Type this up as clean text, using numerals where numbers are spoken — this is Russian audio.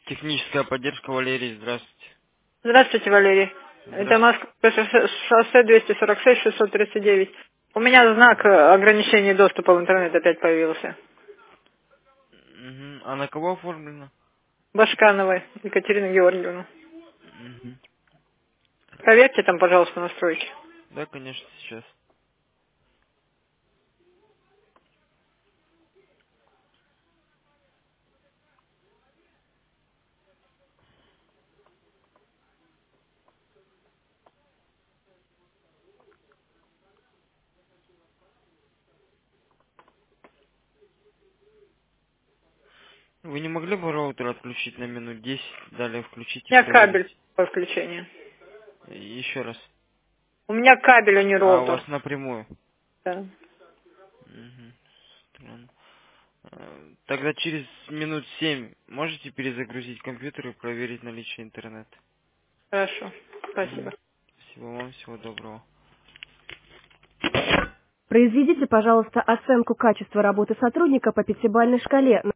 Техническая поддержка, Валерий, здравствуйте. Здравствуйте, Валерий. Это Здравствуйте. Москва, шоссе 246-639. У меня знак ограничения доступа в интернет опять появился. Мгм. А на кого оформлено? Башкановой Екатерина Георгиевна. Мгм. Проверьте там, пожалуйста, настройки. Да, конечно, сейчас. Вы не могли бы роутер отключить на минут 10, далее включить У и меня проверить? кабель по включению. Еще раз. У меня кабель, а не А у роутер. вас напрямую? Да. Мгм. Странно. Тогда через минут 7 можете перезагрузить компьютер и проверить наличие интернета? Хорошо. Спасибо. Мгм. Спасибо вам, всего доброго. Произведите, пожалуйста, оценку качества работы сотрудника по пятибалльной шкале.